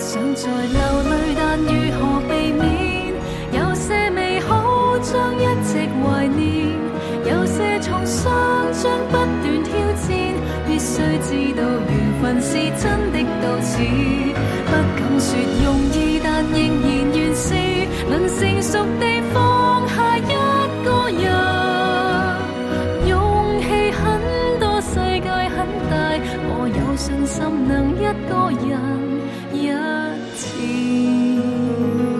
想再流淚，但如何避免？有些美好將一直懷念，有些創傷將不斷挑戰。必須知道緣分是真的到此，不敢說容易，但仍然願試，能成熟地放下一個人。勇氣很多，世界很大，我有信心能一個人